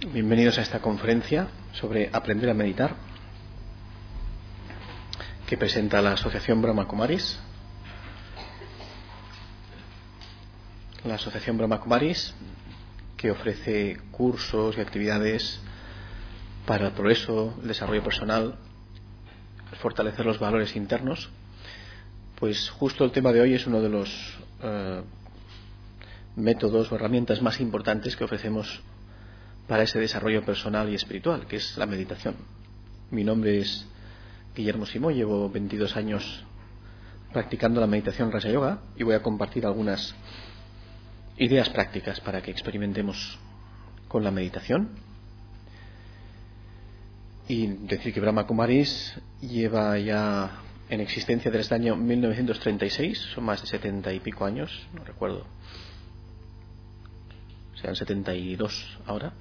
Bienvenidos a esta conferencia sobre aprender a meditar que presenta la Asociación Brahma Kumaris. La Asociación Brahma Kumaris, que ofrece cursos y actividades para el progreso, el desarrollo personal, fortalecer los valores internos. Pues justo el tema de hoy es uno de los métodos o herramientas más importantes que ofrecemos para ese desarrollo personal y espiritual, que es la meditación. Mi nombre es Guillermo Simó, llevo 22 años practicando la meditación Raja Yoga y voy a compartir algunas ideas prácticas para que experimentemos con la meditación. Y decir que Brahma Kumaris lleva ya en existencia desde el año 1936, son más de 70 y pico años, no recuerdo, serán 72 ahora.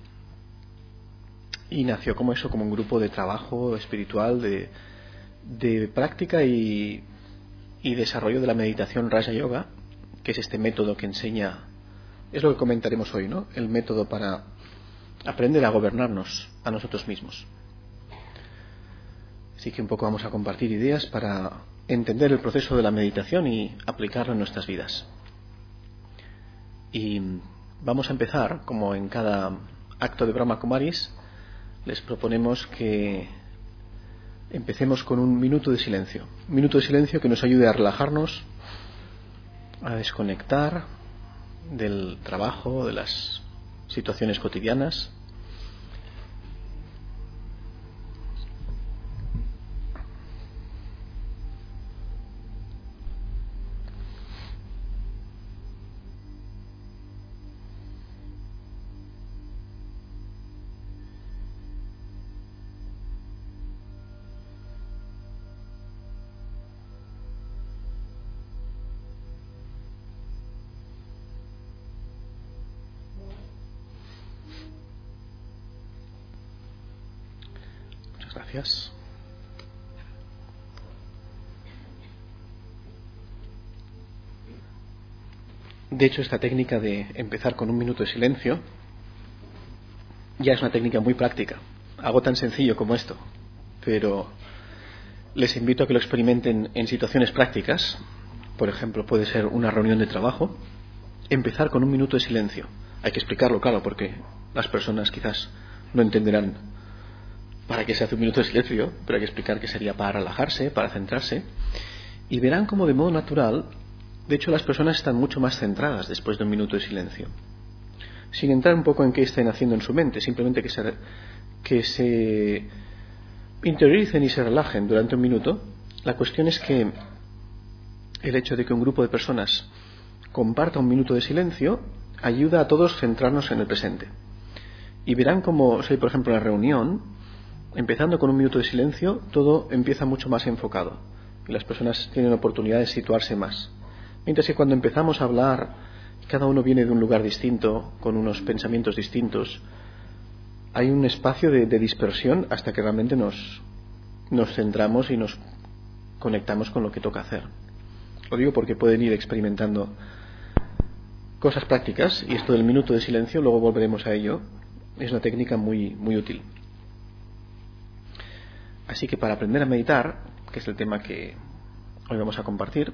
Y nació como eso, como un grupo de trabajo espiritual, de práctica y desarrollo de la meditación Raja Yoga, que es este método que enseña, es lo que comentaremos hoy, ¿no? El método para aprender a gobernarnos a nosotros mismos. Así que un poco vamos a compartir ideas para entender el proceso de la meditación y aplicarlo en nuestras vidas. Y vamos a empezar, como en cada acto de Brahma Kumaris, les proponemos que empecemos con un minuto de silencio. Un minuto de silencio que nos ayude a relajarnos, a desconectar del trabajo, de las situaciones cotidianas. Gracias. De hecho, esta técnica de empezar con un minuto de silencio ya es una técnica muy práctica. Algo tan sencillo como esto. Pero les invito a que lo experimenten en situaciones prácticas. Por ejemplo, puede ser una reunión de trabajo. Empezar con un minuto de silencio. Hay que explicarlo, claro, porque las personas quizás no entenderán para qué se hace un minuto de silencio, pero hay que explicar que sería para relajarse, para centrarse. Y verán como de modo natural, de hecho las personas están mucho más centradas después de un minuto de silencio. Sin entrar un poco en qué estén haciendo en su mente, simplemente que se interioricen y se relajen durante un minuto. La cuestión es que el hecho de que un grupo de personas comparta un minuto de silencio ayuda a todos a centrarnos en el presente. Y verán como, si hay por ejemplo una reunión, empezando con un minuto de silencio, todo empieza mucho más enfocado y las personas tienen oportunidad de situarse más. Mientras que cuando empezamos a hablar, cada uno viene de un lugar distinto, con unos pensamientos distintos, hay un espacio de dispersión hasta que realmente nos centramos y nos conectamos con lo que toca hacer. Lo digo porque pueden ir experimentando cosas prácticas y esto del minuto de silencio, luego volveremos a ello, es una técnica muy, muy útil. Así que para aprender a meditar, que es el tema que hoy vamos a compartir,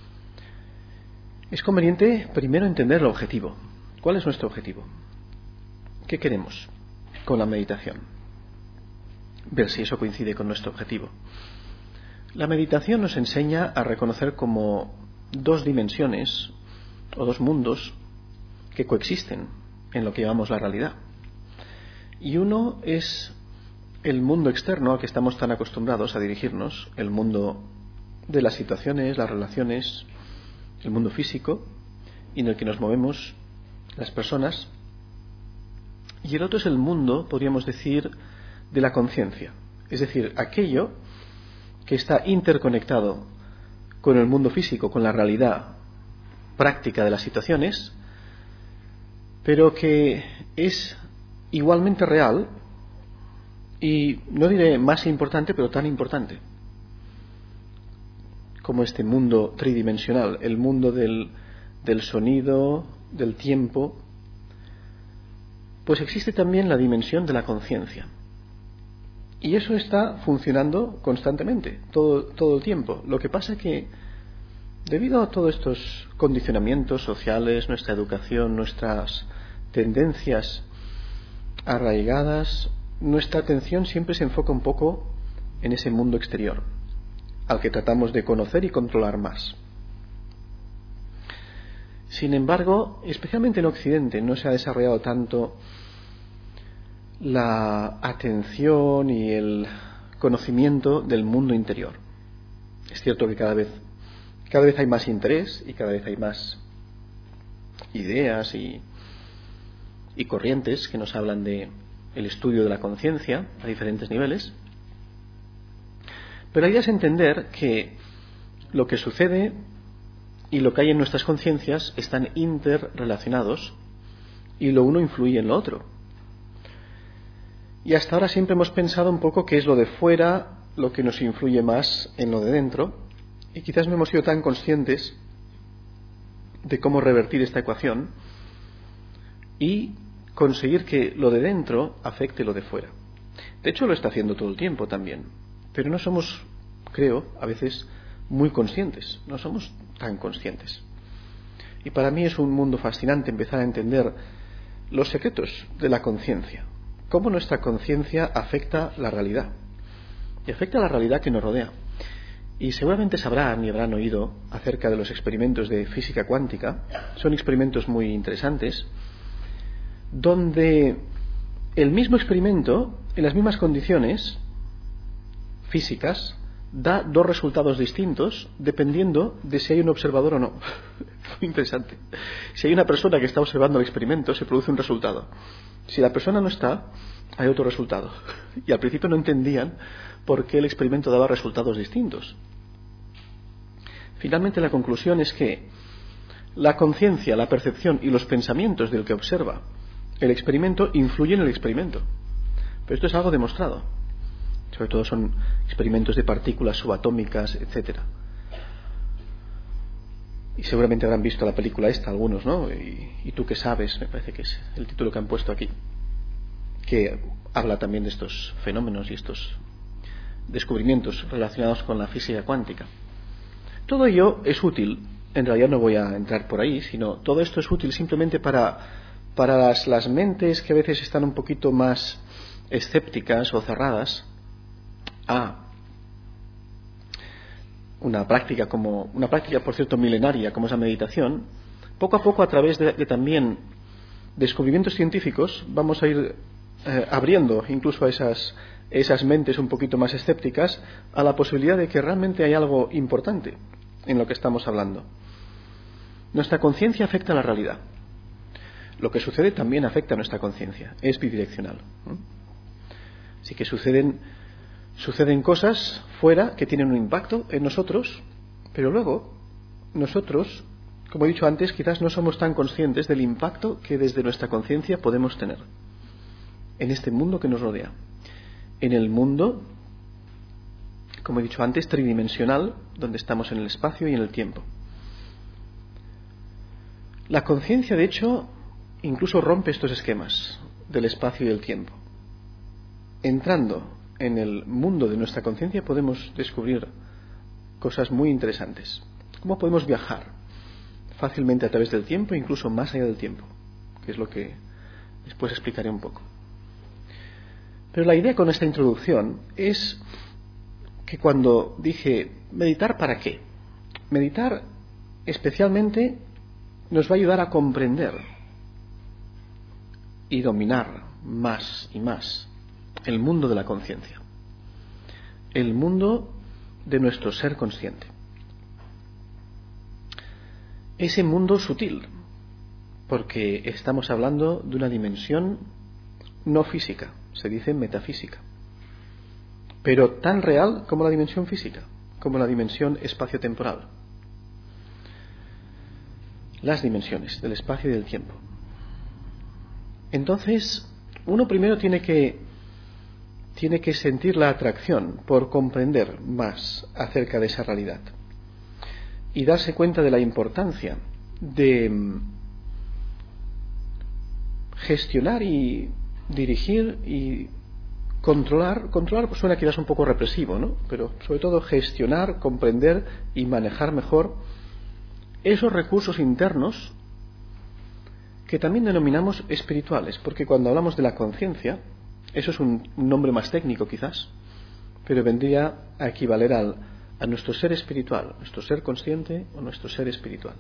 es conveniente primero entender el objetivo. ¿Cuál es nuestro objetivo? ¿Qué queremos con la meditación? Ver si eso coincide con nuestro objetivo. La meditación nos enseña a reconocer como dos dimensiones o dos mundos que coexisten en lo que llamamos la realidad. Y uno es el mundo externo al que estamos tan acostumbrados a dirigirnos, el mundo de las situaciones, las relaciones, el mundo físico, y en el que nos movemos las personas. Y el otro es el mundo, podríamos decir, de la conciencia, es decir, aquello que está interconectado con el mundo físico, con la realidad práctica de las situaciones, pero que es igualmente real y no diré más importante, pero tan importante como este mundo tridimensional, el mundo del sonido, del tiempo, pues existe también la dimensión de la conciencia. Y eso está funcionando constantemente, todo el tiempo. Lo que pasa es que, debido a todos estos condicionamientos sociales, nuestra educación, nuestras tendencias arraigadas, nuestra atención siempre se enfoca un poco en ese mundo exterior, al que tratamos de conocer y controlar más. Sin embargo, especialmente en Occidente, no se ha desarrollado tanto la atención y el conocimiento del mundo interior. Es cierto que cada vez hay más interés y cada vez hay más ideas y corrientes que nos hablan de el estudio de la conciencia a diferentes niveles. Pero la idea es entender que lo que sucede y lo que hay en nuestras conciencias están interrelacionados y lo uno influye en lo otro. Y hasta ahora siempre hemos pensado un poco que es lo de fuera lo que nos influye más en lo de dentro, y quizás no hemos sido tan conscientes de cómo revertir esta ecuación y conseguir que lo de dentro afecte lo de fuera. De hecho, lo está haciendo todo el tiempo también, pero no somos, creo, a veces muy conscientes, no somos tan conscientes. Y para mí es un mundo fascinante empezar a entender los secretos de la conciencia, cómo nuestra conciencia afecta la realidad, y afecta la realidad que nos rodea. Y seguramente sabrán y habrán oído acerca de los experimentos de física cuántica. Son experimentos muy interesantes, donde el mismo experimento, en las mismas condiciones físicas, da dos resultados distintos dependiendo de si hay un observador o no. Muy interesante. Si hay una persona que está observando el experimento, se produce un resultado. Si la persona no está, hay otro resultado. Y al principio no entendían por qué el experimento daba resultados distintos. Finalmente la conclusión es que la conciencia, la percepción y los pensamientos del que observa el experimento influyen en el experimento. Pero esto es algo demostrado. Sobre todo son experimentos de partículas subatómicas, etcétera. Y seguramente habrán visto la película esta, algunos, ¿no? Y tú qué sabes, me parece que es el título que han puesto aquí, que habla también de estos fenómenos y estos descubrimientos relacionados con la física cuántica. Todo ello es útil, en realidad no voy a entrar por ahí, sino todo esto es útil simplemente para las mentes que a veces están un poquito más escépticas o cerradas a una práctica por cierto milenaria como es la meditación. Poco a poco, a través de también descubrimientos científicos, vamos a ir abriendo incluso a esas mentes un poquito más escépticas a la posibilidad de que realmente hay algo importante en lo que estamos hablando. Nuestra conciencia afecta a la realidad. Lo que sucede también afecta a nuestra conciencia, es bidireccional. Así que suceden cosas fuera que tienen un impacto en nosotros, pero luego nosotros, como he dicho antes, quizás no somos tan conscientes del impacto que desde nuestra conciencia podemos tener en este mundo que nos rodea, en el mundo, como he dicho antes, tridimensional, donde estamos en el espacio y en el tiempo. La conciencia, de hecho, incluso rompe estos esquemas del espacio y del tiempo. Entrando en el mundo de nuestra conciencia podemos descubrir cosas muy interesantes. Cómo podemos viajar fácilmente a través del tiempo, incluso más allá del tiempo, que es lo que después explicaré un poco. Pero la idea con esta introducción es que cuando dije meditar, ¿para qué? Meditar especialmente nos va a ayudar a comprender y dominar más y más el mundo de la conciencia, el mundo de nuestro ser consciente, ese mundo sutil, porque estamos hablando de una dimensión no física, se dice metafísica, pero tan real como la dimensión física, como la dimensión espacio-temporal, las dimensiones del espacio y del tiempo. Entonces, uno primero tiene que sentir la atracción por comprender más acerca de esa realidad y darse cuenta de la importancia de gestionar y dirigir y controlar suena quizás un poco represivo, ¿no? Pero sobre todo gestionar, comprender y manejar mejor esos recursos internos que también denominamos espirituales, porque cuando hablamos de la conciencia, eso es un nombre más técnico quizás, pero vendría a equivaler a nuestro ser espiritual, nuestro ser consciente o nuestro ser espiritual.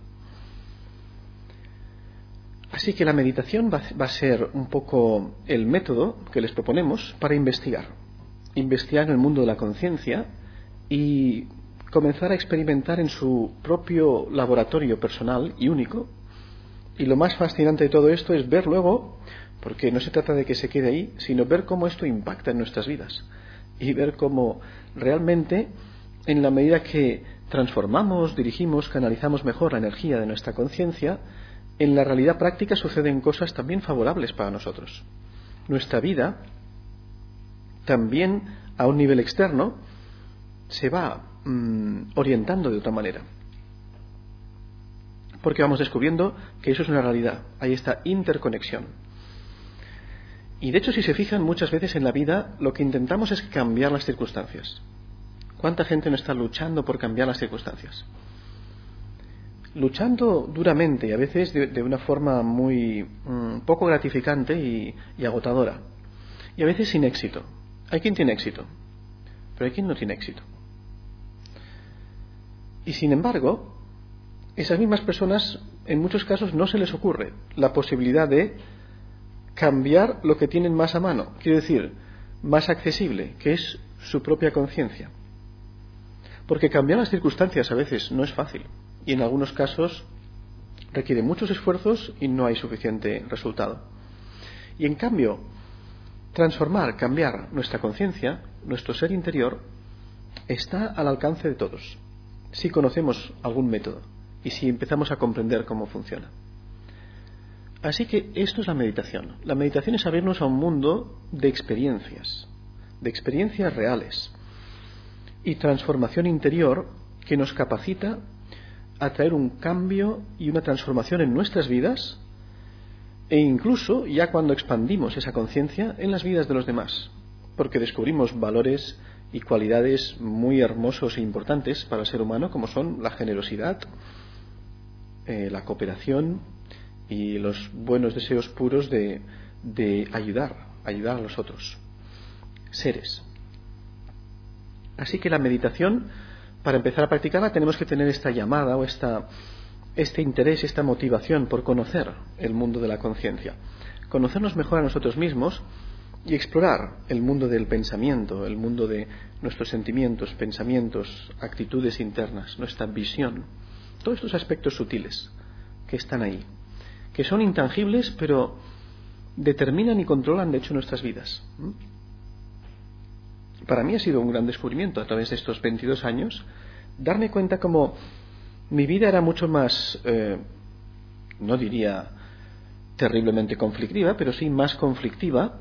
Así que la meditación va a ser un poco el método que les proponemos para investigar en el mundo de la conciencia y comenzar a experimentar en su propio laboratorio personal y único. Y lo más fascinante de todo esto es ver luego, porque no se trata de que se quede ahí, sino ver cómo esto impacta en nuestras vidas y ver cómo realmente, en la medida que transformamos, dirigimos, canalizamos mejor la energía de nuestra conciencia, en la realidad práctica suceden cosas también favorables para nosotros. Nuestra vida, también a un nivel externo, se va orientando de otra manera. Porque vamos descubriendo que eso es una realidad. Hay esta interconexión. Y de hecho, si se fijan, muchas veces en la vida lo que intentamos es cambiar las circunstancias. ¿Cuánta gente no está luchando por cambiar las circunstancias? Luchando duramente y a veces de una forma muy poco gratificante y agotadora. Y a veces sin éxito. Hay quien tiene éxito, pero hay quien no tiene éxito. Y sin embargo, esas mismas personas en muchos casos no se les ocurre la posibilidad de cambiar lo que tienen más a mano, quiero decir, más accesible, que es su propia conciencia. Porque cambiar las circunstancias a veces no es fácil y en algunos casos requiere muchos esfuerzos y no hay suficiente resultado. Y en cambio, cambiar nuestra conciencia, nuestro ser interior, está al alcance de todos, si conocemos algún método y si empezamos a comprender cómo funciona. Así que esto es la meditación. La meditación es abrirnos a un mundo de experiencias reales y transformación interior que nos capacita a traer un cambio y una transformación en nuestras vidas e incluso ya cuando expandimos esa conciencia en las vidas de los demás, porque descubrimos valores y cualidades muy hermosos e importantes para el ser humano, como son la generosidad, la cooperación y los buenos deseos puros de ayudar a los otros seres. Así que la meditación, para empezar a practicarla, tenemos que tener esta llamada o este interés, esta motivación por conocer el mundo de la conciencia, conocernos mejor a nosotros mismos y explorar el mundo del pensamiento, el mundo de nuestros sentimientos, pensamientos, actitudes internas, nuestra visión, todos estos aspectos sutiles que están ahí, que son intangibles pero determinan y controlan de hecho nuestras vidas. Para mí ha sido un gran descubrimiento a través de estos 22 años darme cuenta como mi vida era mucho más, no diría terriblemente conflictiva, pero sí más conflictiva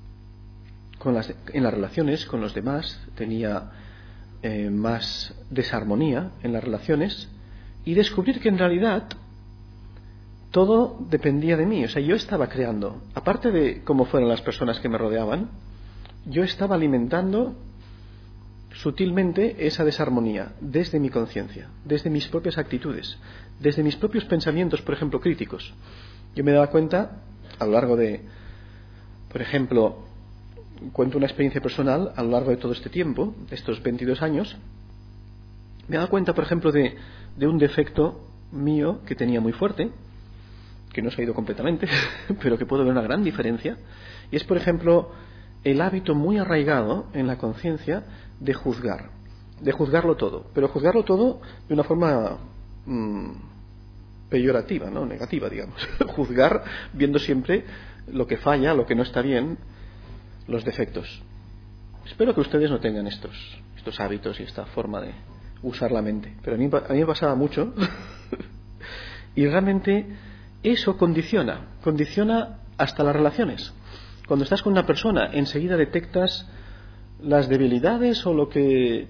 en las relaciones con los demás, tenía más desarmonía en las relaciones y descubrir que en realidad todo dependía de mí. O sea, yo estaba creando, aparte de cómo fueran las personas que me rodeaban, yo estaba alimentando sutilmente esa desarmonía desde mi conciencia, desde mis propias actitudes, desde mis propios pensamientos, por ejemplo, críticos. Yo me daba cuenta, a lo largo de, por ejemplo, cuento una experiencia personal, a lo largo de todo este tiempo, de estos 22 años, me daba cuenta, por ejemplo, de un defecto mío que tenía muy fuerte, que no se ha ido completamente, pero que puedo ver una gran diferencia, y es, por ejemplo, el hábito muy arraigado en la conciencia de juzgarlo todo, pero juzgarlo todo de una forma peyorativa, ¿no? Negativa, digamos. Juzgar viendo siempre lo que falla, lo que no está bien, los defectos. Espero que ustedes no tengan estos hábitos y esta forma de usar la mente, pero a mí me pasaba mucho y realmente eso condiciona hasta las relaciones. Cuando estás con una persona, enseguida detectas las debilidades o lo que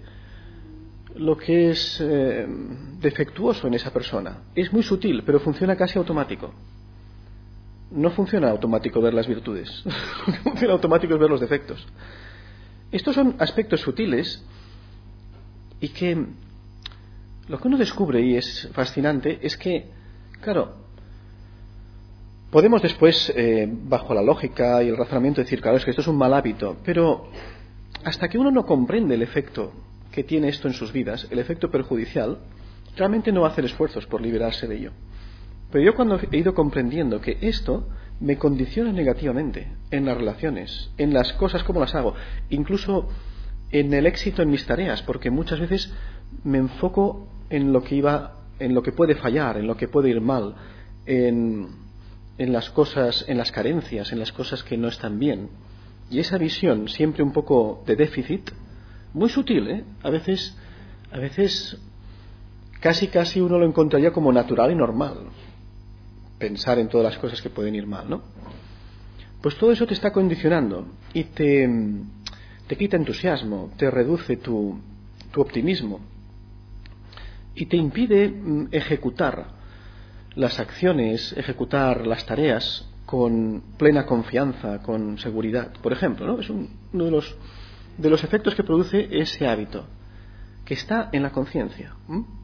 es defectuoso en esa persona. Es muy sutil, pero funciona casi automático. no funciona automático ver las virtudes. Lo que funciona automático es ver los defectos. Estos son aspectos sutiles y que lo que uno descubre, y es fascinante, es que, claro, podemos después, bajo la lógica y el razonamiento, decir, claro, es que esto es un mal hábito, pero hasta que uno no comprende el efecto que tiene esto en sus vidas, el efecto perjudicial, realmente no va a hacer esfuerzos por liberarse de ello. Pero yo cuando he ido comprendiendo que esto me condiciona negativamente en las relaciones, en las cosas como las hago, incluso en el éxito en mis tareas, porque muchas veces me enfoco en lo que puede fallar, en lo que puede ir mal, en las cosas, en las carencias, en las cosas que no están bien. Y esa visión siempre un poco de déficit, muy sutil, a veces casi uno lo encontraría como natural y normal, pensar en todas las cosas que pueden ir mal, ¿no? Pues todo eso te está condicionando y te quita entusiasmo, te reduce tu optimismo y te impide ejecutar las acciones, ejecutar las tareas con plena confianza, con seguridad. Por ejemplo, ¿no? Es uno de los efectos que produce ese hábito, que está en la conciencia.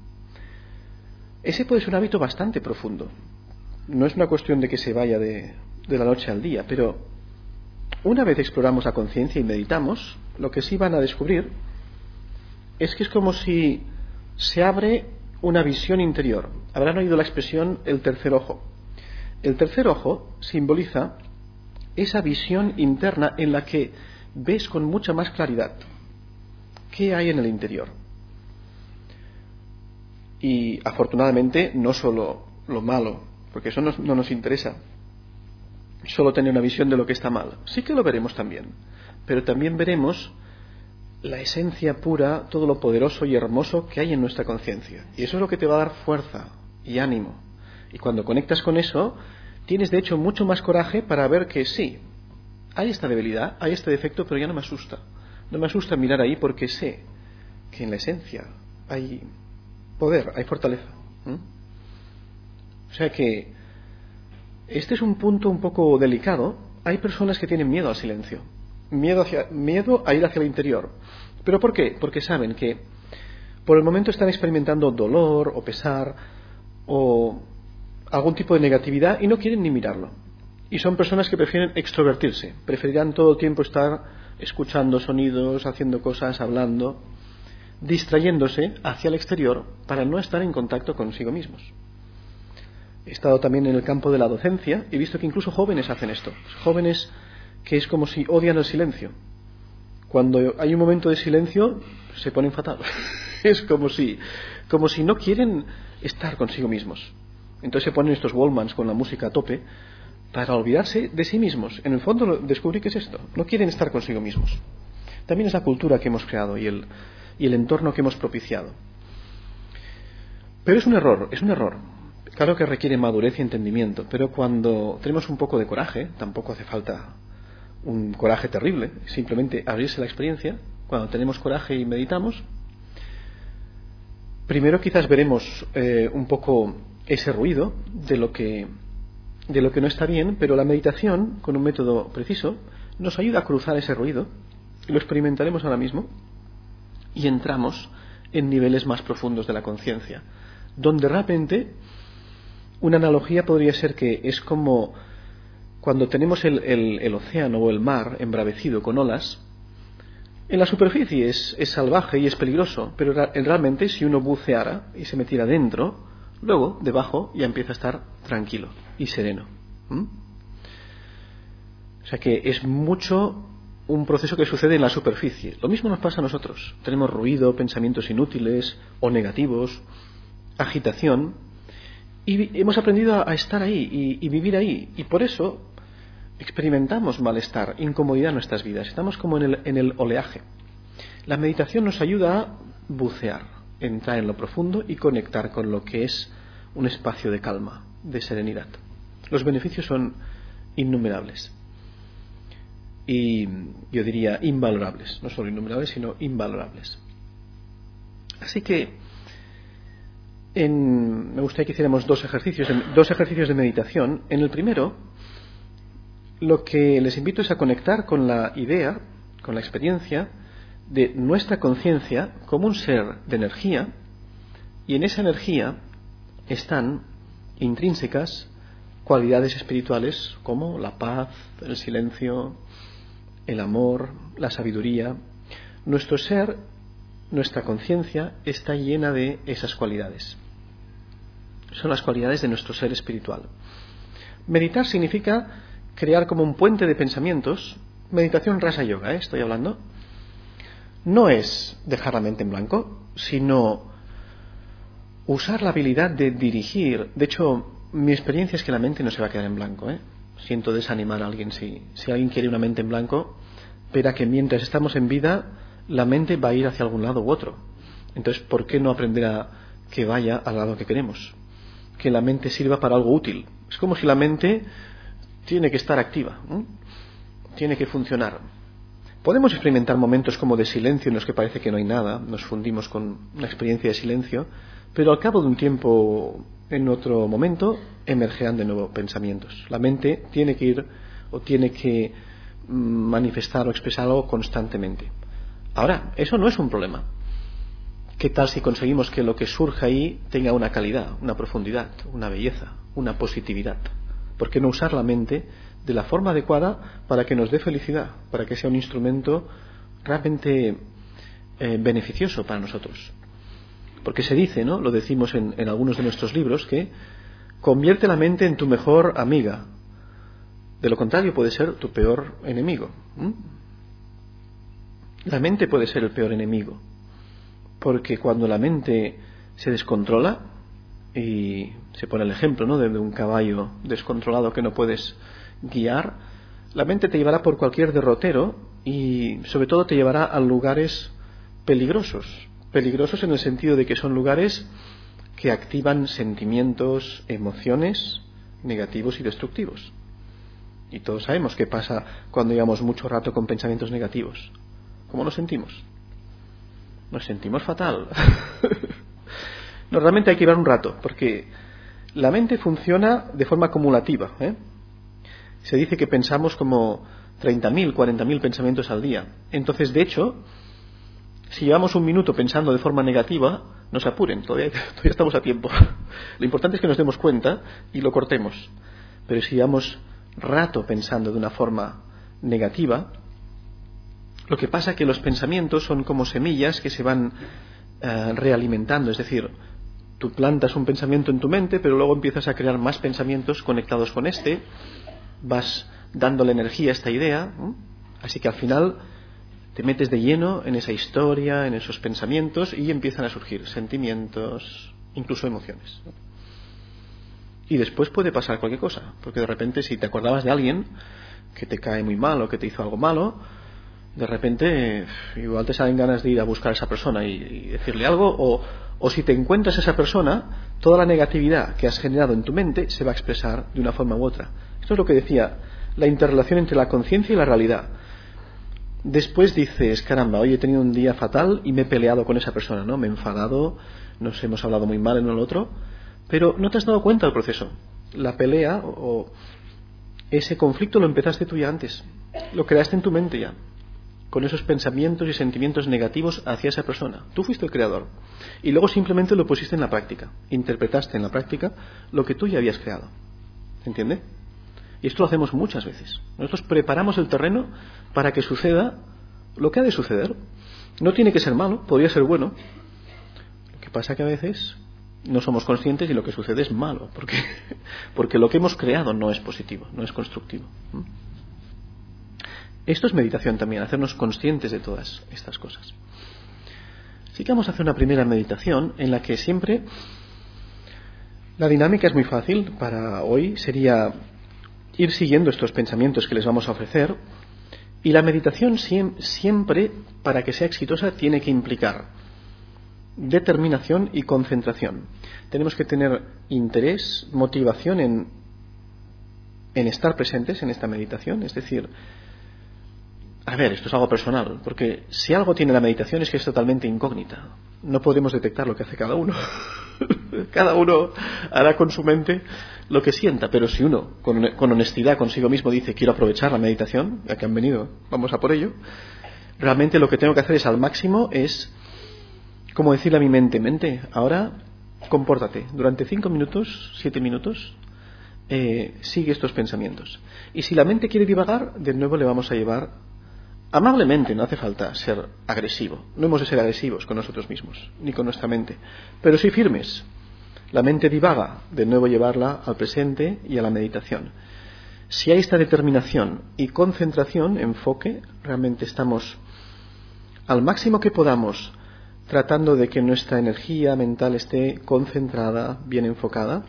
Ese puede ser un hábito bastante profundo. No es una cuestión de que se vaya de la noche al día, pero una vez exploramos la conciencia y meditamos, lo que sí van a descubrir es que es como si se abre una visión interior. Habrán oído la expresión el tercer ojo. El tercer ojo simboliza esa visión interna en la que ves con mucha más claridad qué hay en el interior. Y afortunadamente no solo lo malo, porque eso no nos interesa, solo tener una visión de lo que está mal. Sí que lo veremos también, pero también veremos la esencia pura, todo lo poderoso y hermoso que hay en nuestra conciencia. Y eso es lo que te va a dar fuerza y ánimo. Y cuando conectas con eso, tienes de hecho mucho más coraje para ver que sí, hay esta debilidad, hay este defecto, pero ya no me asusta. No me asusta mirar ahí porque sé que en la esencia hay poder, hay fortaleza. O sea que este es un punto un poco delicado. Hay personas que tienen miedo al silencio, miedo a ir hacia el interior. ¿Pero por qué? Porque saben que por el momento están experimentando dolor o pesar o algún tipo de negatividad y no quieren ni mirarlo. Y son personas que prefieren extrovertirse, preferirán todo el tiempo estar escuchando sonidos, haciendo cosas, hablando, distrayéndose hacia el exterior para no estar en contacto consigo mismos. He estado también en el campo de la docencia y he visto que incluso jóvenes hacen esto. Jóvenes que es como si odian el silencio. Cuando hay un momento de silencio se ponen fatal. Es como si no quieren estar consigo mismos. Entonces se ponen estos Wallmans con la música a tope para olvidarse de sí mismos. En el fondo descubrí que es esto. No quieren estar consigo mismos. También es la cultura que hemos creado y el entorno que hemos propiciado. Pero es un error. Claro que requiere madurez y entendimiento, pero cuando tenemos un poco de coraje, tampoco hace falta un coraje terrible, simplemente abrirse la experiencia. Cuando tenemos coraje y meditamos, primero quizás veremos un poco ese ruido de lo que no está bien, pero la meditación, con un método preciso, nos ayuda a cruzar ese ruido. Lo experimentaremos ahora mismo y entramos en niveles más profundos de la conciencia, donde realmente una analogía podría ser que es como cuando tenemos el océano o el mar embravecido con olas. En la superficie es salvaje y es peligroso, pero realmente si uno buceara y se metiera dentro, luego debajo ya empieza a estar tranquilo y sereno. O sea que es mucho un proceso que sucede en la superficie. Lo mismo nos pasa a nosotros. Tenemos ruido, pensamientos inútiles o negativos, agitación, y hemos aprendido a estar ahí y vivir ahí, y por eso experimentamos malestar, incomodidad en nuestras vidas. Estamos como en el oleaje. La meditación nos ayuda a bucear, entrar en lo profundo y conectar con lo que es un espacio de calma, de serenidad. Los beneficios son innumerables y yo diría invalorables, no solo innumerables sino invalorables. Así que me gustaría que hiciéramos dos ejercicios de meditación. En el primero lo que les invito es a conectar con la idea, con la experiencia de nuestra conciencia como un ser de energía, y en esa energía están intrínsecas cualidades espirituales como la paz, el silencio, el amor, la sabiduría. Nuestro ser, nuestra conciencia está llena de esas cualidades. Son las cualidades de nuestro ser espiritual. Meditar significa crear como un puente de pensamientos. Meditación rasa yoga, estoy hablando. No es dejar la mente en blanco, sino usar la habilidad de dirigir. De hecho, mi experiencia es que la mente no se va a quedar en blanco. Siento desanimar a alguien si alguien quiere una mente en blanco, verá que mientras estamos en vida, la mente va a ir hacia algún lado u otro. Entonces, ¿por qué no aprender a que vaya al lado que queremos? Que la mente sirva para algo útil. Es como si la mente tiene que estar activa, tiene que funcionar. Podemos experimentar momentos como de silencio en los que parece que no hay nada, nos fundimos con una experiencia de silencio, pero al cabo de un tiempo, en otro momento, emergerán de nuevo pensamientos. La mente tiene que ir o tiene que manifestar o expresar algo constantemente. Ahora, eso no es un problema. ¿Qué tal si conseguimos que lo que surja ahí tenga una calidad, una profundidad, una belleza, una positividad? ¿Por qué no usar la mente de la forma adecuada para que nos dé felicidad, para que sea un instrumento realmente beneficioso para nosotros? Porque se dice, ¿no? Lo decimos en algunos de nuestros libros, que convierte la mente en tu mejor amiga. De lo contrario, puede ser tu peor enemigo. La mente puede ser el peor enemigo, porque cuando la mente se descontrola, y se pone el ejemplo, ¿no?, de un caballo descontrolado que no puedes guiar, la mente te llevará por cualquier derrotero y sobre todo te llevará a lugares peligrosos en el sentido de que son lugares que activan sentimientos, emociones negativos y destructivos. Y todos sabemos qué pasa cuando llevamos mucho rato con pensamientos negativos. ¿Cómo nos sentimos? Nos sentimos fatal. No, realmente hay que llevar un rato, porque la mente funciona de forma acumulativa. Se dice que pensamos como 30.000, 40.000 pensamientos al día. Entonces, de hecho, si llevamos un minuto pensando de forma negativa, no se apuren, todavía estamos a tiempo. Lo importante es que nos demos cuenta y lo cortemos. Pero si llevamos rato pensando de una forma negativa, lo que pasa es que los pensamientos son como semillas que se van realimentando. Es decir, tú plantas un pensamiento en tu mente, pero luego empiezas a crear más pensamientos conectados con este, vas dándole energía a esta idea, así que al final te metes de lleno en esa historia, en esos pensamientos, y empiezan a surgir sentimientos, incluso emociones. Y después puede pasar cualquier cosa, porque de repente si te acordabas de alguien que te cae muy mal o que te hizo algo malo, de repente igual te salen ganas de ir a buscar a esa persona y decirle algo, o si te encuentras a esa persona, toda la negatividad que has generado en tu mente se va a expresar de una forma u otra. Esto es lo que decía, la interrelación entre la conciencia y la realidad. Después dices, caramba, hoy he tenido un día fatal y me he peleado con esa persona, ¿no? Me he enfadado, nos hemos hablado muy mal el uno al otro, pero no te has dado cuenta del proceso. La pelea o ese conflicto lo empezaste tú ya antes, lo creaste en tu mente ya, con esos pensamientos y sentimientos negativos hacia esa persona. Tú fuiste el creador. Y luego simplemente lo pusiste en la práctica. Interpretaste en la práctica lo que tú ya habías creado. ¿Entiende? Y esto lo hacemos muchas veces. Nosotros preparamos el terreno para que suceda lo que ha de suceder. No tiene que ser malo, podría ser bueno. Lo que pasa que a veces no somos conscientes y lo que sucede es malo, porque lo que hemos creado no es positivo, no es constructivo. Esto es meditación también, hacernos conscientes de todas estas cosas. Así que vamos a hacer una primera meditación en la que siempre la dinámica es muy fácil para hoy, sería ir siguiendo estos pensamientos que les vamos a ofrecer, y la meditación siempre, para que sea exitosa, tiene que implicar determinación y concentración. Tenemos que tener interés, motivación en estar presentes en esta meditación, es decir, a ver, esto es algo personal, porque si algo tiene la meditación es que es totalmente incógnita. No podemos detectar lo que hace cada uno. Cada uno hará con su mente lo que sienta, pero si uno con honestidad consigo mismo dice quiero aprovechar la meditación, ya que han venido, vamos a por ello, realmente lo que tengo que hacer es al máximo, es como decirle a mi mente, ahora compórtate, durante 5 minutos, 7 minutos, sigue estos pensamientos. Y si la mente quiere divagar, de nuevo le vamos a llevar amablemente, no hace falta ser agresivo, no hemos de ser agresivos con nosotros mismos, ni con nuestra mente, pero sí firmes. La mente divaga, de nuevo llevarla al presente y a la meditación. Si hay esta determinación y concentración, enfoque, realmente estamos al máximo que podamos tratando de que nuestra energía mental esté concentrada, bien enfocada,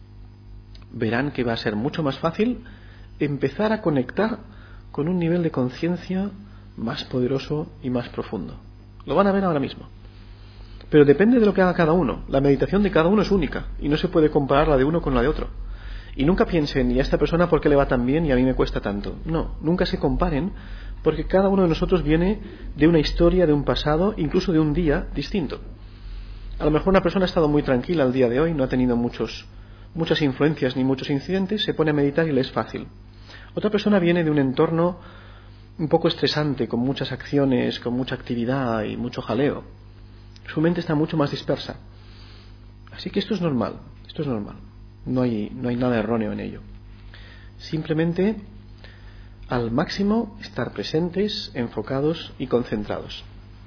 verán que va a ser mucho más fácil empezar a conectar con un nivel de conciencia más poderoso y más profundo. Lo van a ver ahora mismo. Pero depende de lo que haga cada uno. La meditación de cada uno es única y no se puede comparar la de uno con la de otro. Y nunca piensen, ¿y a esta persona por qué le va tan bien y a mí me cuesta tanto? No, nunca se comparen, porque cada uno de nosotros viene de una historia, de un pasado, incluso de un día distinto. A lo mejor una persona ha estado muy tranquila el día de hoy, no ha tenido muchas influencias ni muchos incidentes, se pone a meditar y le es fácil. Otra persona viene de un entorno un poco estresante, con muchas acciones, con mucha actividad y mucho jaleo. Su mente está mucho más dispersa. Así que esto es normal. No hay nada erróneo en ello. Simplemente, al máximo, estar presentes, enfocados y concentrados.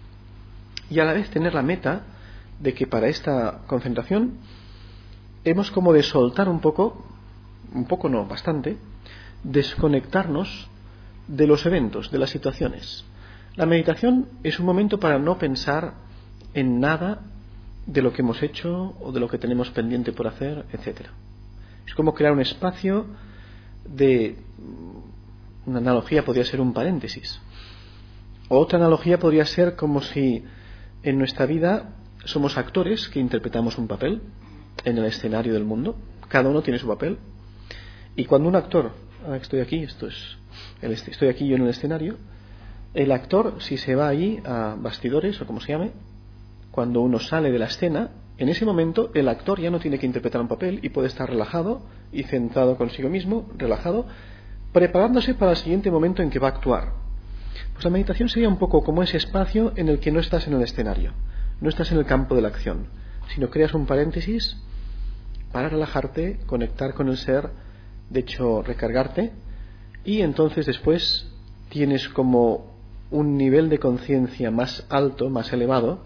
Y a la vez tener la meta de que para esta concentración hemos como de soltar un poco no, bastante, desconectarnos de los eventos, de las situaciones. La meditación es un momento para no pensar en nada de lo que hemos hecho o de lo que tenemos pendiente por hacer, etc. Es como crear un espacio de... Una analogía podría ser un paréntesis. O otra analogía podría ser como si en nuestra vida somos actores que interpretamos un papel en el escenario del mundo. Cada uno tiene su papel. Y cuando un actor... estoy aquí, estoy aquí yo en el escenario. El actor, si se va allí a bastidores o como se llame, cuando uno sale de la escena, en ese momento el actor ya no tiene que interpretar un papel y puede estar relajado y centrado consigo mismo, relajado, preparándose para el siguiente momento en que va a actuar. Pues la meditación sería un poco como ese espacio en el que no estás en el escenario, no estás en el campo de la acción, sino creas un paréntesis para relajarte, conectar con el ser, de hecho recargarte, y entonces después tienes como un nivel de conciencia más alto, más elevado.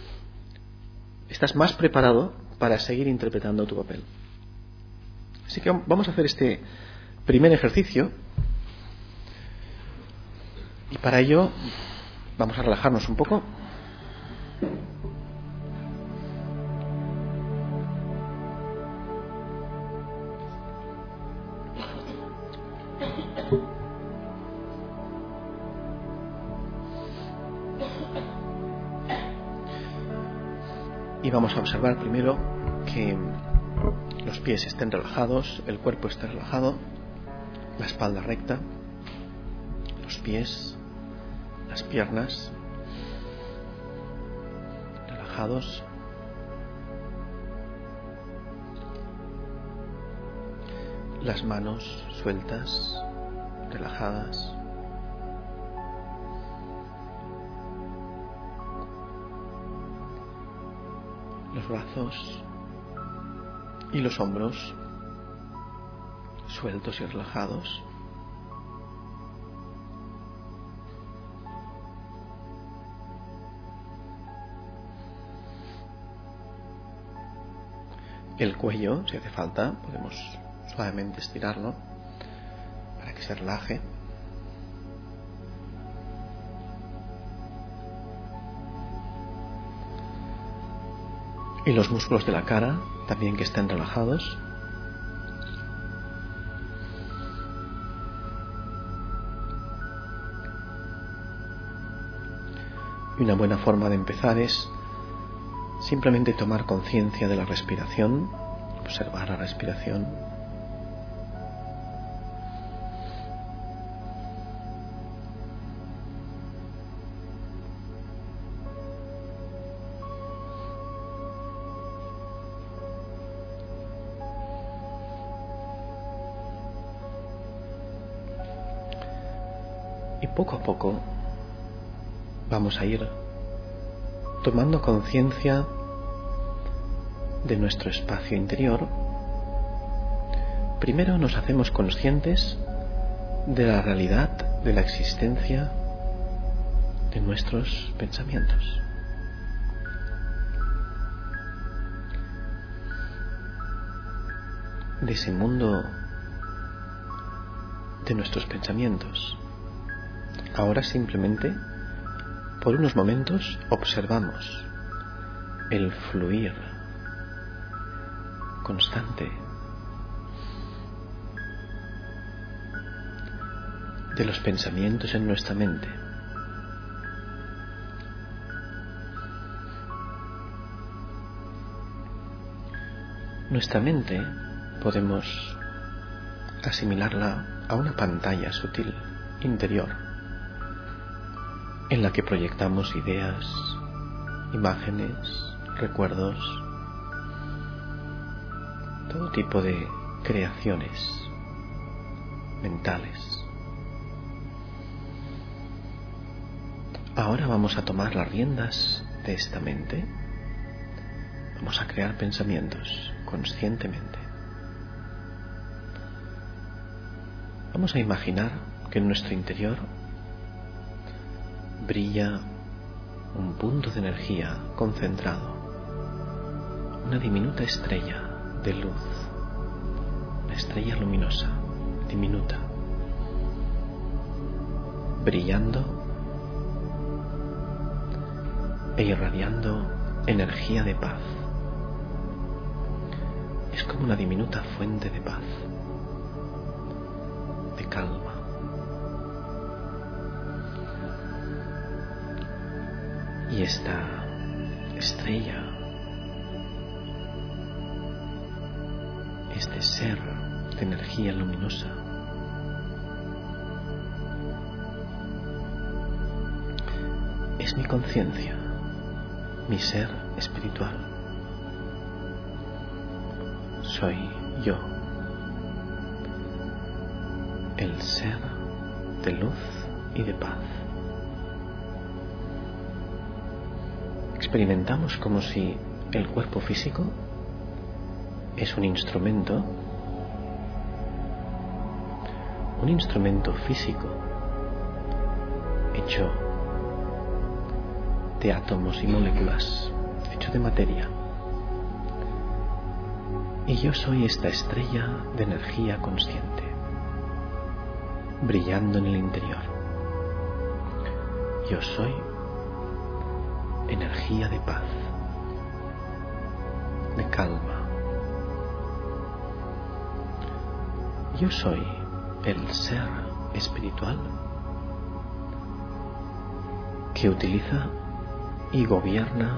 Estás más preparado para seguir interpretando tu papel. Así que vamos a hacer este primer ejercicio y para ello vamos a relajarnos un poco. Y vamos a observar primero que los pies estén relajados, el cuerpo esté relajado, la espalda recta, los pies, las piernas relajados, las manos sueltas, relajadas. Los brazos y los hombros sueltos y relajados. El cuello, si hace falta, podemos suavemente estirarlo para que se relaje. Y los músculos de la cara también que estén relajados. Y una buena forma de empezar es simplemente tomar conciencia de la respiración, observar la respiración. Y poco a poco vamos a ir tomando conciencia de nuestro espacio interior. Primero nos hacemos conscientes de la realidad de la existencia de nuestros pensamientos. De ese mundo de nuestros pensamientos. Ahora simplemente, por unos momentos, observamos el fluir constante de los pensamientos en nuestra mente. Nuestra mente podemos asimilarla a una pantalla sutil interior en la que proyectamos ideas, imágenes, recuerdos, todo tipo de creaciones mentales. Ahora vamos a tomar las riendas de esta mente. Vamos a crear pensamientos conscientemente. Vamos a imaginar que en nuestro interior brilla un punto de energía concentrado, una diminuta estrella de luz, una estrella luminosa, diminuta, brillando e irradiando energía de paz. Es como una diminuta fuente de paz, de calma. Y esta estrella, este ser de energía luminosa, es mi conciencia, mi ser espiritual. Soy yo, el ser de luz y de paz. Experimentamos como si el cuerpo físico es un instrumento físico hecho de átomos y moléculas, hecho de materia. Y yo soy esta estrella de energía consciente, brillando en el interior. Yo soy energía de paz, de calma. Yo soy el ser espiritual que utiliza y gobierna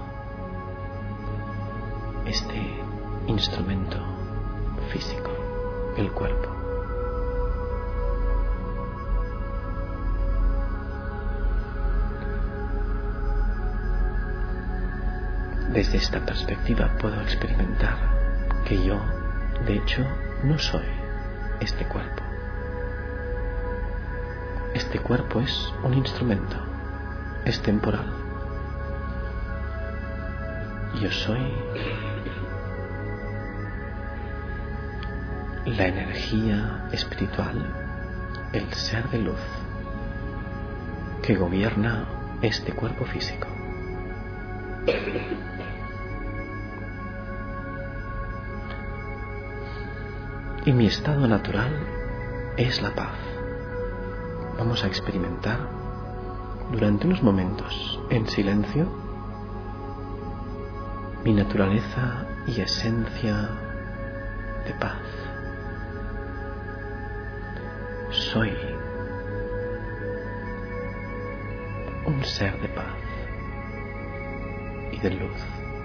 este instrumento físico, el cuerpo. Desde esta perspectiva puedo experimentar que yo, de hecho, no soy este cuerpo. Este cuerpo es un instrumento, es temporal. Yo soy la energía espiritual, el ser de luz que gobierna este cuerpo físico. Y mi estado natural es la paz. Vamos a experimentar durante unos momentos en silencio mi naturaleza y esencia de paz. Soy un ser de paz y de luz.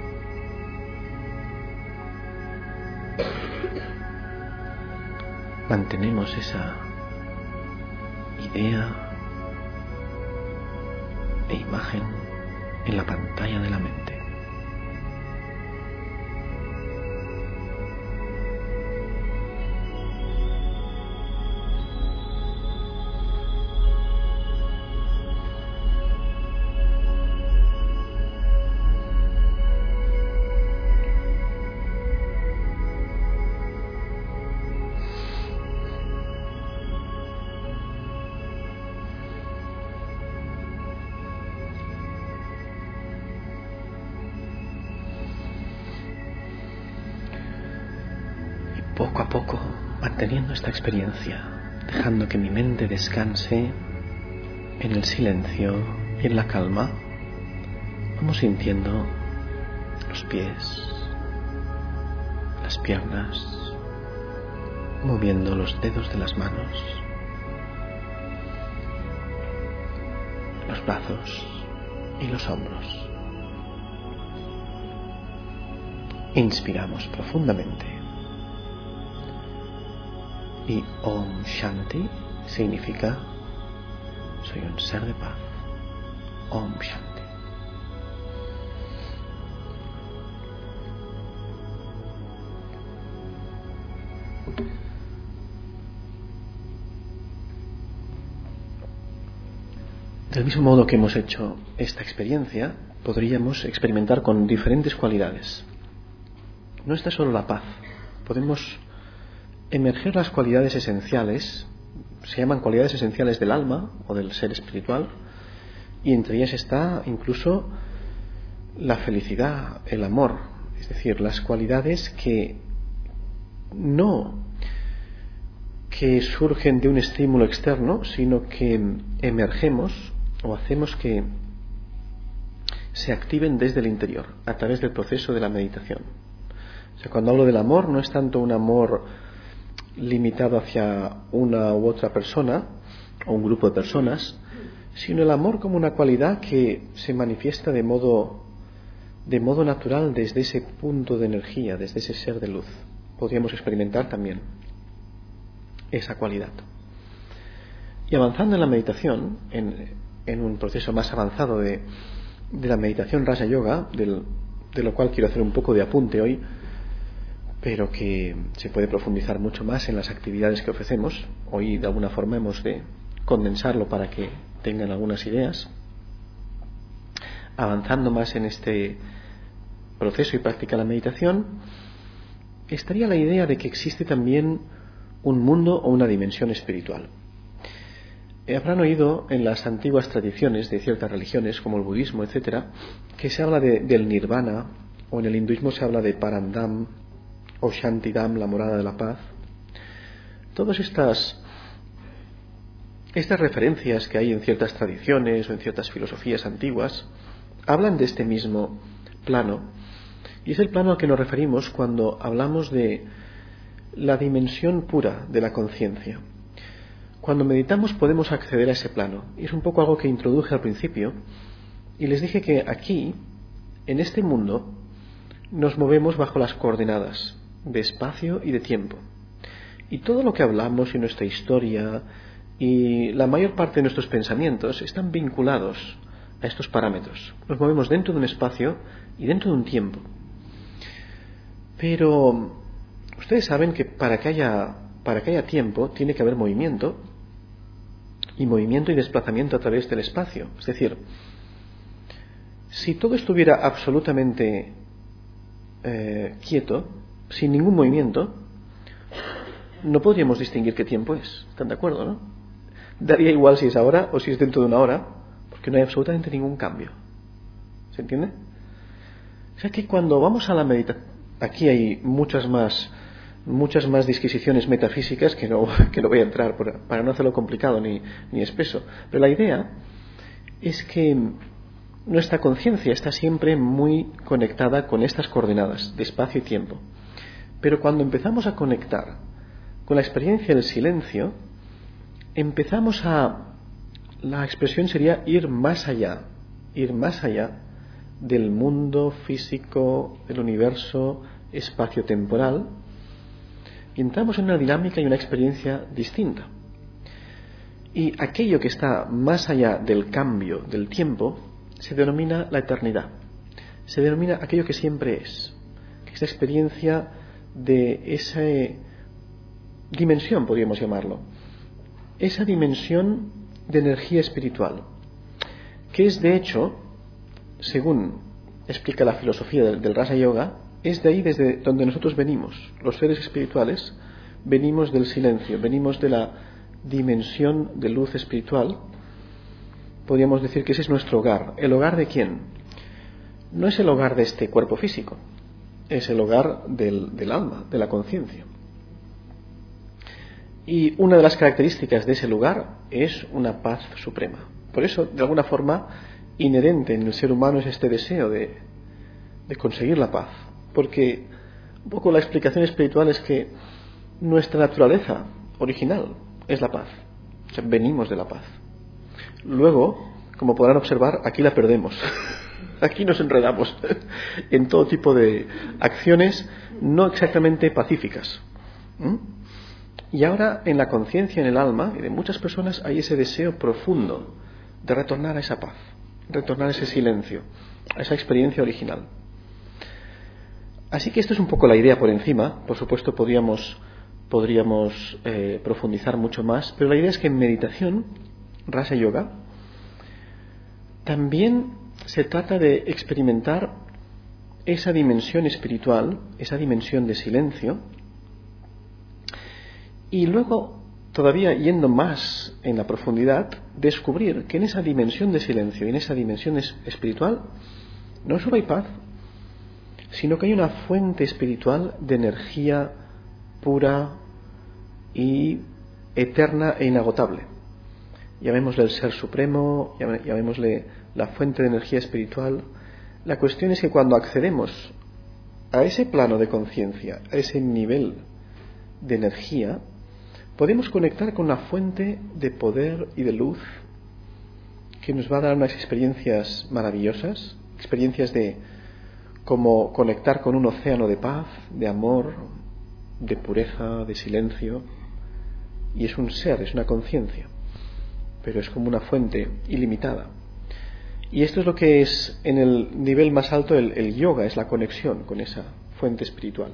Mantenemos esa idea e imagen en la pantalla de la mente. poco a poco, manteniendo esta experiencia, dejando que mi mente descanse en el silencio y en la calma, vamos sintiendo los pies, las piernas, moviendo los dedos de las manos, los brazos y los hombros. Inspiramos profundamente y Om Shanti significa soy un ser de paz. Om Shanti. Del mismo modo que hemos hecho esta experiencia, podríamos experimentar con diferentes cualidades. No está solo la paz. Podemos emerger las cualidades esenciales, se llaman cualidades esenciales del alma o del ser espiritual, y entre ellas está incluso la felicidad, el amor, es decir, las cualidades que surgen de un estímulo externo, sino que emergemos o hacemos que se activen desde el interior, a través del proceso de la meditación. O sea, cuando hablo del amor, no es tanto un amor limitado hacia una u otra persona o un grupo de personas, sino el amor como una cualidad que se manifiesta de modo natural desde ese punto de energía, desde ese ser de luz. Podríamos experimentar también esa cualidad. Y avanzando en la meditación, en un proceso más avanzado de la meditación Raja Yoga, de lo cual quiero hacer un poco de apunte hoy, pero que se puede profundizar mucho más en las actividades que ofrecemos. Hoy de alguna forma hemos de condensarlo para que tengan algunas ideas. Avanzando más en este proceso y práctica de la meditación, estaría la idea de que existe también un mundo o una dimensión espiritual. Habrán oído en las antiguas tradiciones de ciertas religiones como el budismo, etcétera, que se habla del nirvana, o en el hinduismo se habla de parandam o shantidam, la morada de la paz. Todas estas referencias que hay en ciertas tradiciones o en ciertas filosofías antiguas hablan de este mismo plano, y es el plano al que nos referimos cuando hablamos de la dimensión pura de la conciencia. Cuando meditamos podemos acceder a ese plano, y es un poco algo que introduje al principio, y les dije que aquí, en este mundo, nos movemos bajo las coordenadas de espacio y de tiempo. Y todo lo que hablamos y nuestra historia y la mayor parte de nuestros pensamientos están vinculados a estos parámetros. Nos movemos dentro de un espacio y dentro de un tiempo. Pero ustedes saben que para que haya tiempo tiene que haber movimiento y desplazamiento a través del espacio. Es decir, si todo estuviera absolutamente quieto, sin ningún movimiento, no podríamos distinguir qué tiempo es. ¿Están de acuerdo, no? Daría igual si es ahora o si es dentro de una hora, porque no hay absolutamente ningún cambio. ¿Se entiende? O sea que cuando vamos a la meditación, aquí hay muchas más disquisiciones metafísicas que no voy a entrar para no hacerlo complicado ni espeso. Pero la idea es que nuestra conciencia está siempre muy conectada con estas coordenadas de espacio y tiempo. Pero cuando empezamos a conectar con la experiencia del silencio, la expresión sería ir más allá del mundo físico, del universo espacio-temporal, y entramos en una dinámica y una experiencia distinta. Y aquello que está más allá del cambio del tiempo se denomina la eternidad. Se denomina aquello que siempre es. Esta experiencia de esa dimensión, podríamos llamarlo. Esa dimensión de energía espiritual, que es de hecho, según explica la filosofía del Raja Yoga, es de ahí desde donde nosotros venimos. Los seres espirituales venimos del silencio, venimos de la dimensión de luz espiritual. Podríamos decir que ese es nuestro hogar. ¿El hogar de quién? No es el hogar de este cuerpo físico, es el hogar del alma, de la conciencia. Y una de las características de ese lugar es una paz suprema. Por eso, de alguna forma, inherente en el ser humano es este deseo de conseguir la paz. Porque un poco la explicación espiritual es que nuestra naturaleza original es la paz. O sea, venimos de la paz. Luego, como podrán observar, aquí la perdemos. Aquí nos enredamos en todo tipo de acciones no exactamente pacíficas. Y ahora en la conciencia, en el alma, y de muchas personas hay ese deseo profundo de retornar a esa paz, retornar a ese silencio, a esa experiencia original. Así que esto es un poco la idea por encima. Por supuesto podríamos profundizar mucho más, pero la idea es que en meditación, Raja Yoga, también se trata de experimentar esa dimensión espiritual, esa dimensión de silencio, y luego, todavía yendo más en la profundidad, descubrir que en esa dimensión de silencio y en esa dimensión espiritual no solo hay paz, sino que hay una fuente espiritual de energía pura y eterna e inagotable. Llamémosle el Ser Supremo, llamémosle la fuente de energía espiritual. La cuestión es que cuando accedemos a ese plano de conciencia, a ese nivel de energía, podemos conectar con una fuente de poder y de luz que nos va a dar unas experiencias maravillosas, experiencias de como conectar con un océano de paz, de amor, de pureza, de silencio. Y es un ser, es una conciencia, pero es como una fuente ilimitada. Y esto es lo que es en el nivel más alto el yoga, es la conexión con esa fuente espiritual.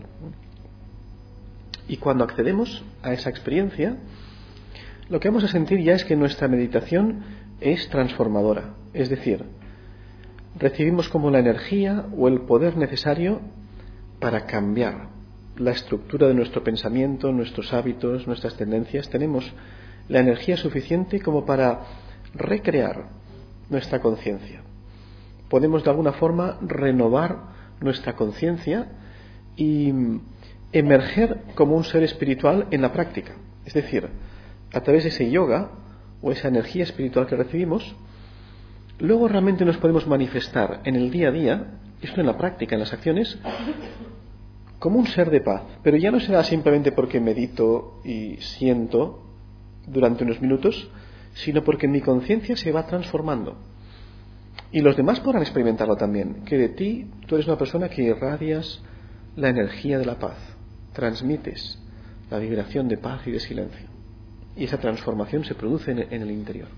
Y cuando accedemos a esa experiencia, lo que vamos a sentir ya es que nuestra meditación es transformadora. Es decir, recibimos como la energía o el poder necesario para cambiar la estructura de nuestro pensamiento, nuestros hábitos, nuestras tendencias. Tenemos la energía suficiente como para recrear nuestra conciencia. Podemos de alguna forma renovar nuestra conciencia y emerger como un ser espiritual en la práctica. Es decir, a través de ese yoga o esa energía espiritual que recibimos, luego realmente nos podemos manifestar en el día a día, esto en la práctica, en las acciones, como un ser de paz. Pero ya no será simplemente porque medito y siento durante unos minutos, sino porque mi conciencia se va transformando. Y los demás podrán experimentarlo también, que de ti tú eres una persona que irradias la energía de la paz, transmites la vibración de paz y de silencio. Y esa transformación se produce en el interior.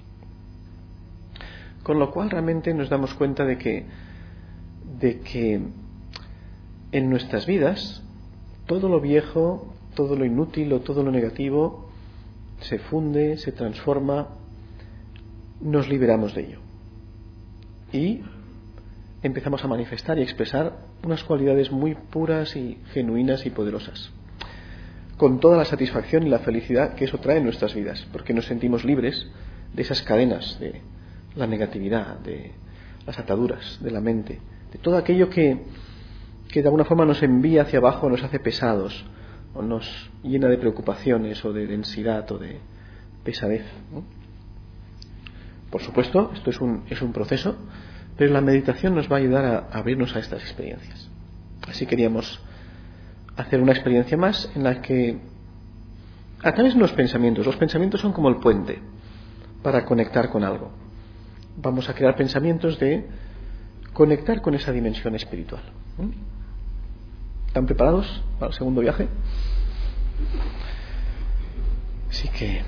Con lo cual realmente nos damos cuenta de que en nuestras vidas todo lo viejo, todo lo inútil o todo lo negativo se funde, se transforma, nos liberamos de ello y empezamos a manifestar y expresar unas cualidades muy puras y genuinas y poderosas, con toda la satisfacción y la felicidad que eso trae en nuestras vidas, porque nos sentimos libres de esas cadenas de la negatividad, de las ataduras de la mente, de todo aquello que de alguna forma nos envía hacia abajo, nos hace pesados o nos llena de preocupaciones o de densidad o de pesadez, ¿no? Por supuesto, esto es un proceso, pero la meditación nos va a ayudar a abrirnos a estas experiencias. Así queríamos hacer una experiencia más en la que, a través de los pensamientos son como el puente para conectar con algo. Vamos a crear pensamientos de conectar con esa dimensión espiritual. ¿Están preparados para el segundo viaje? Así que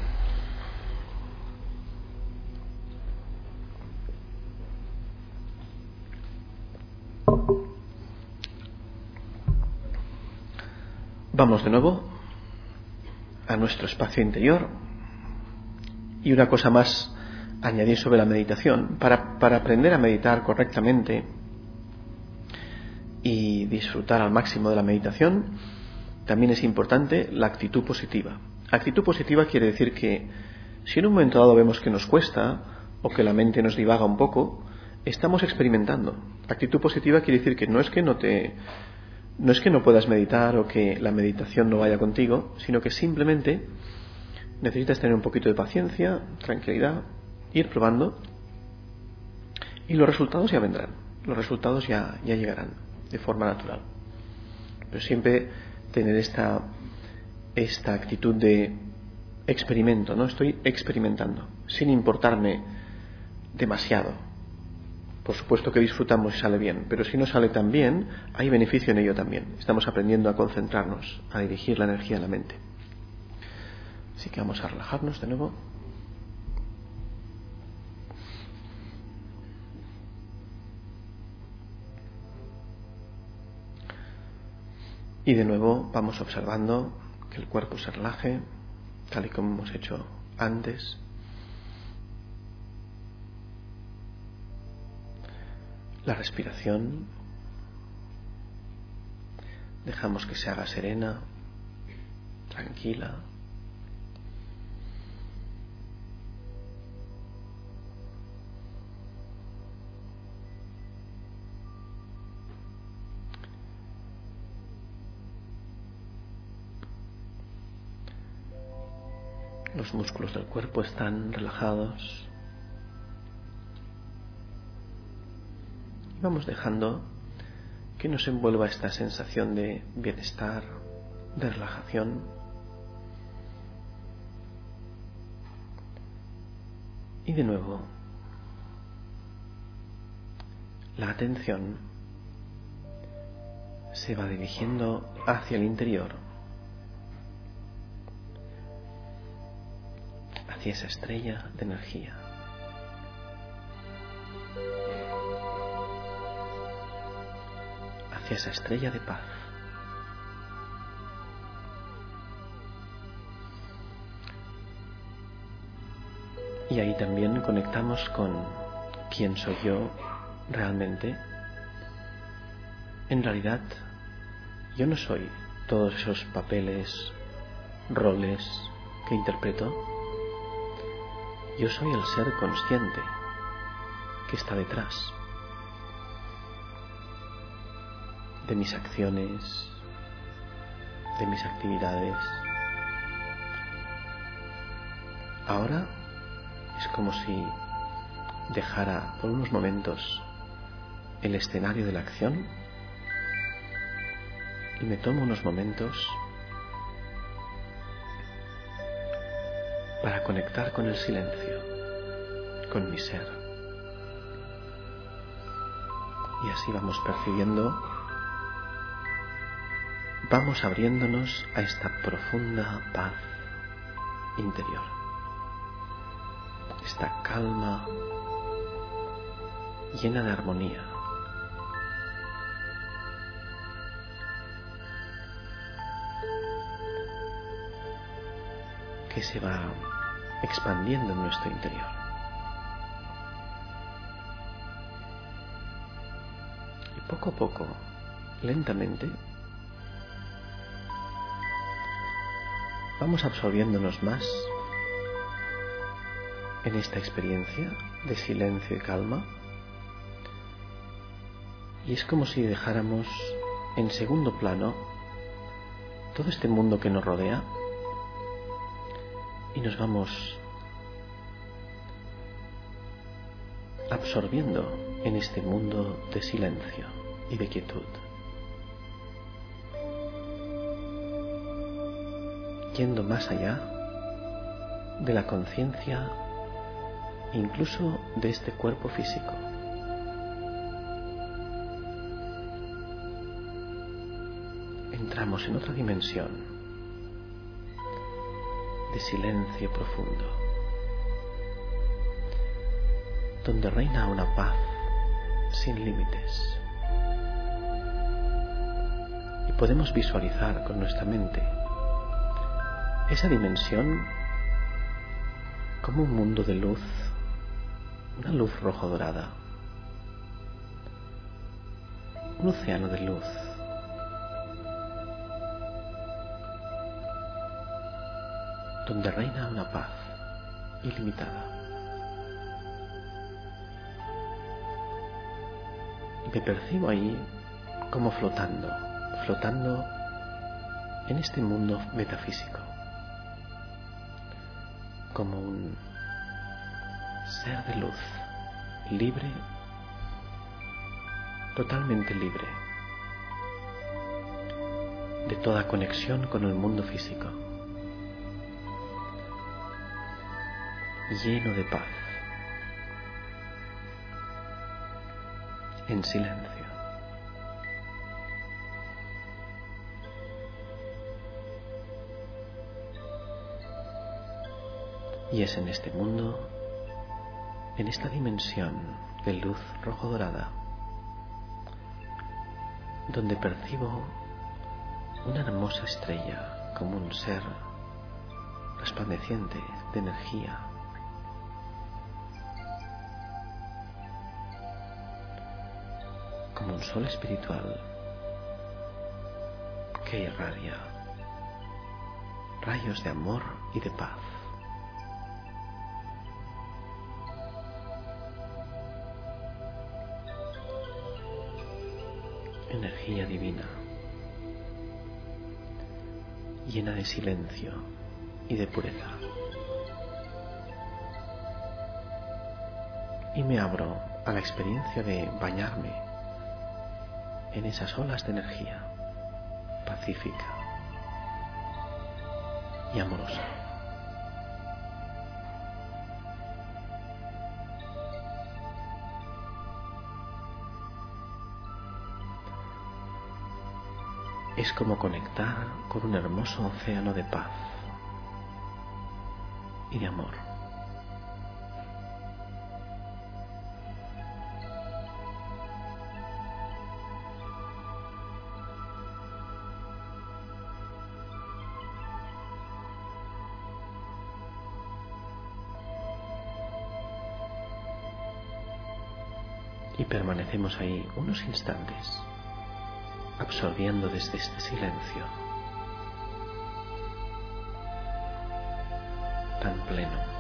vamos de nuevo a nuestro espacio interior. Y una cosa más añadir sobre la meditación. Para aprender a meditar correctamente y disfrutar al máximo de la meditación, también es importante la actitud positiva. Actitud positiva quiere decir que si en un momento dado vemos que nos cuesta o que la mente nos divaga un poco, estamos experimentando. Actitud positiva quiere decir que no es que no puedas meditar o que la meditación no vaya contigo, sino que simplemente Necesitas tener un poquito de paciencia, tranquilidad, ir probando y los resultados ya vendrán, los resultados ya llegarán de forma natural. Pero siempre tener esta actitud de experimento, ¿no? Estoy experimentando, sin importarme demasiado. Por supuesto que disfrutamos y sale bien, pero si no sale tan bien, hay beneficio en ello también. Estamos aprendiendo a concentrarnos, a dirigir la energía en la mente. Así que vamos a relajarnos de nuevo. Y de nuevo vamos observando que el cuerpo se relaje, tal y como hemos hecho antes. La respiración, dejamos que se haga serena, tranquila. Los músculos del cuerpo están relajados. Y vamos dejando que nos envuelva esta sensación de bienestar, de relajación. Y de nuevo, la atención se va dirigiendo hacia el interior, hacia esa estrella de energía. Hacia esa estrella de paz. Y ahí también conectamos con quién soy yo realmente. En realidad, yo no soy todos esos papeles, roles que interpreto. Yo soy el ser consciente que está detrás de mis acciones, de mis actividades. Ahora es como si dejara por unos momentos el escenario de la acción y me tomo unos momentos para conectar con el silencio, con mi ser. Y así vamos percibiendo, vamos abriéndonos a esta profunda paz interior, esta calma llena de armonía. Que se va expandiendo en nuestro interior. Y poco a poco, lentamente, vamos absorbiéndonos más en esta experiencia de silencio y calma. Y es como si dejáramos en segundo plano todo este mundo que nos rodea y nos vamos absorbiendo en este mundo de silencio y de quietud, yendo más allá de la conciencia, incluso de este cuerpo físico. Entramos en otra dimensión de silencio profundo, donde reina una paz sin límites. Y podemos visualizar con nuestra mente esa dimensión como un mundo de luz, una luz rojo dorada, un océano de luz, donde reina una paz ilimitada. Y me percibo ahí como flotando en este mundo metafísico, como un ser de luz, libre, totalmente libre de toda conexión con el mundo físico, lleno de paz, en silencio. Y es en este mundo, en esta dimensión de luz rojo dorada, donde percibo una hermosa estrella como un ser resplandeciente de energía, como un sol espiritual que irradia rayos de amor y de paz. Energía divina, llena de silencio y de pureza. Y me abro a la experiencia de bañarme en esas olas de energía pacífica y amorosa. Es como conectar con un hermoso océano de paz y de amor. Y permanecemos ahí unos instantes, absorbiendo desde este silencio tan pleno.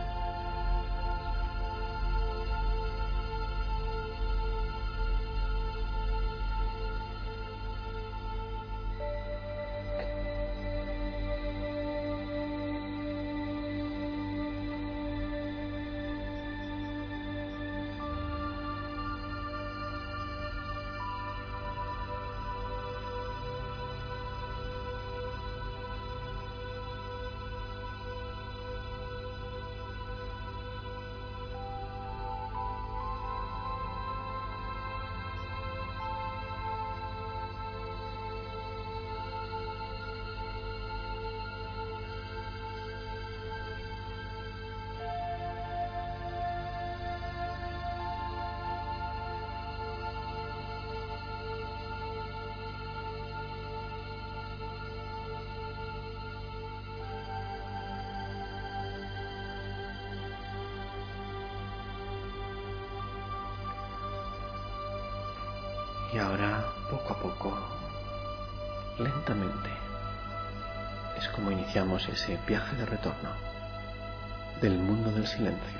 Y ahora, poco a poco, lentamente, es como iniciamos ese viaje de retorno del mundo del silencio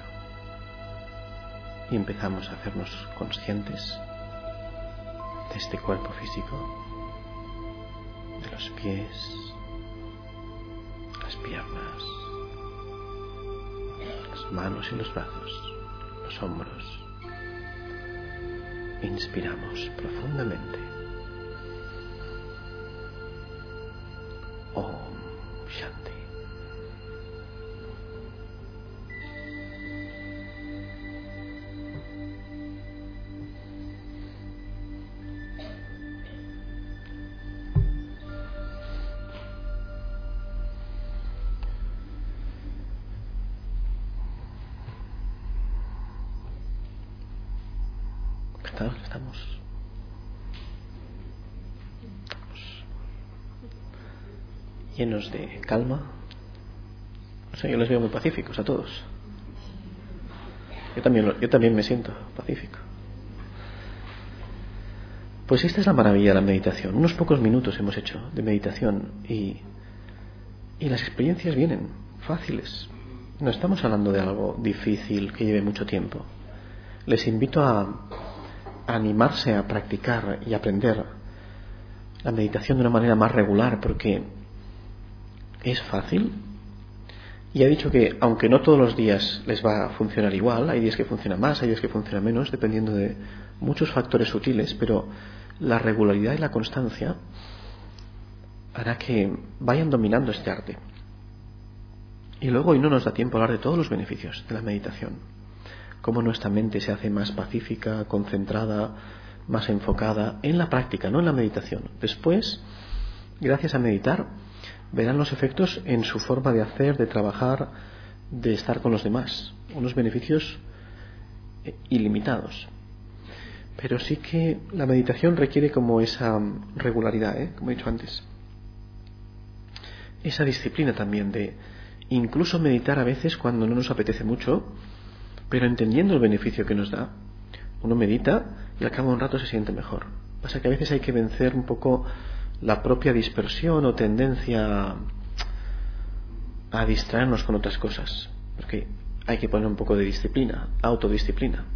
y empezamos a hacernos conscientes de este cuerpo físico, de los pies, las piernas, las manos y los brazos, los hombros. Inspiramos profundamente. Om Shanti. Estamos llenos de calma. O sea, yo les veo muy pacíficos a todos. Yo también me siento pacífico. Pues esta es la maravilla de la meditación. Unos pocos minutos hemos hecho de meditación y las experiencias vienen fáciles. No estamos hablando de algo difícil que lleve mucho tiempo. Les invito a animarse a practicar y aprender la meditación de una manera más regular, porque es fácil Y ha dicho que aunque no todos los días les va a funcionar igual, hay días que funciona más, hay días que funciona menos, dependiendo de muchos factores sutiles, pero la regularidad y la constancia hará que vayan dominando este arte. Y luego hoy no nos da tiempo a hablar de todos los beneficios de la meditación. Cómo nuestra mente se hace más pacífica, concentrada, más enfocada en la práctica, no en la meditación. Después, gracias a meditar, verán los efectos en su forma de hacer, de trabajar, de estar con los demás. Unos beneficios ilimitados. Pero sí que la meditación requiere como esa regularidad, como he dicho antes. Esa disciplina también de incluso meditar a veces cuando no nos apetece mucho, pero entendiendo el beneficio que nos da. Uno medita y al cabo de un rato se siente mejor. Pasa que a veces hay que vencer un poco la propia dispersión o tendencia a distraernos con otras cosas, porque hay que poner un poco de disciplina, autodisciplina,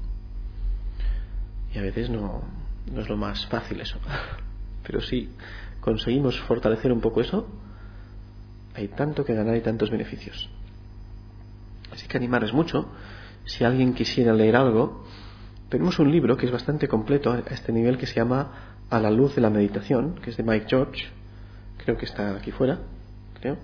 y a veces no es lo más fácil eso. Pero si conseguimos fortalecer un poco eso, hay tanto que ganar y tantos beneficios. Así que animarles mucho. Si alguien quisiera leer algo, tenemos un libro que es bastante completo a este nivel, que se llama A la luz de la meditación, que es de Mike George. Creo que está aquí fuera, creo.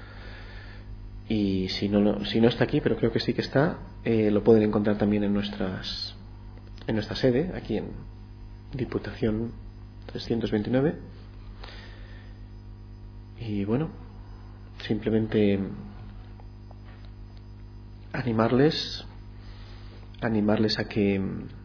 Y si no está aquí, pero creo que sí que está, lo pueden encontrar también en nuestra sede, aquí en Diputación 329. Y bueno, simplemente animarles a que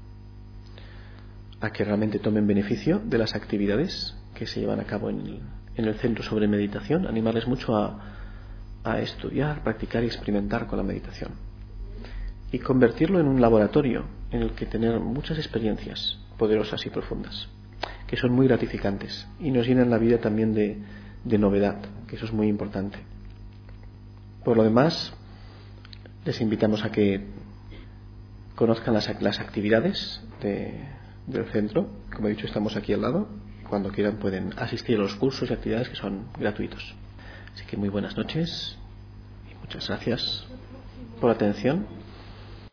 realmente tomen beneficio de las actividades que se llevan a cabo en el centro sobre meditación, animarles mucho a estudiar, practicar y experimentar con la meditación, y convertirlo en un laboratorio en el que tener muchas experiencias poderosas y profundas, que son muy gratificantes y nos llenan la vida también de novedad, que eso es muy importante. Por lo demás, les invitamos a que conozcan las actividades del centro. Como he dicho, estamos aquí al lado. Cuando quieran pueden asistir a los cursos y actividades que son gratuitos. Así que muy buenas noches y muchas gracias por la atención.